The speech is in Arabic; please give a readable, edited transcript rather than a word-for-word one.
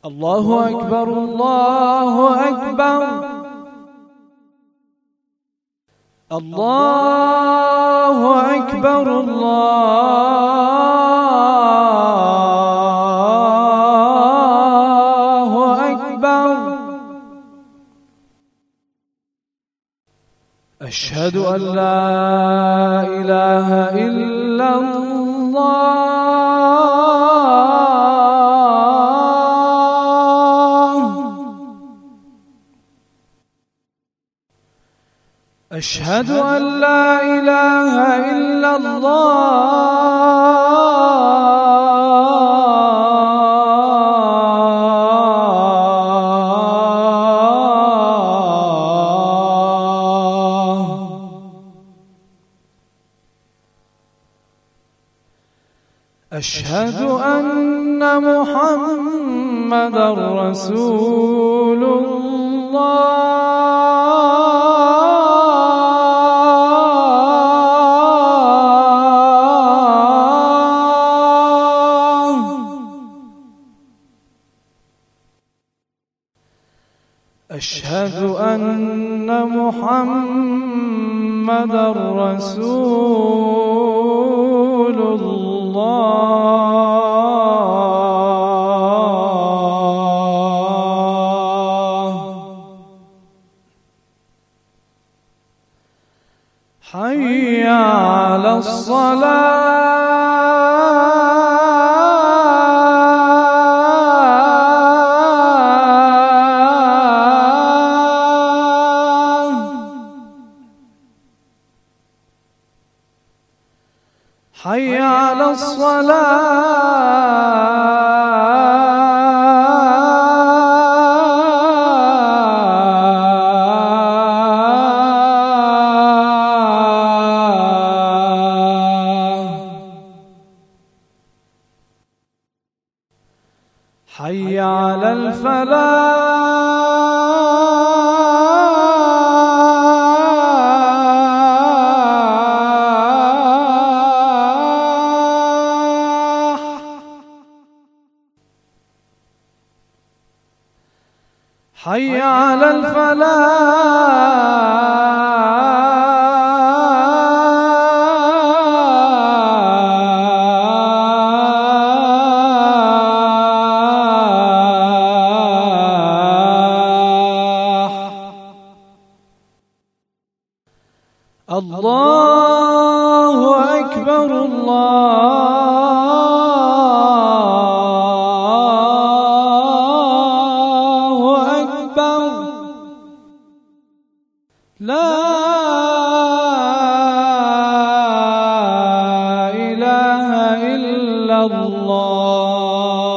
الله أكبر الله أكبر الله أكبر الله أكبر. أشهد أن لا إله إلا الله أشهد أن لا إله إلا الله. أشهد أن محمدًا رسول الله. أشهد أن محمدًا رسول الله. حي على الصلاة. حي على الصلاة. حي على الفلاح. حي على الفلاح. الله أكبر الله أكبر. لا إله إلا الله.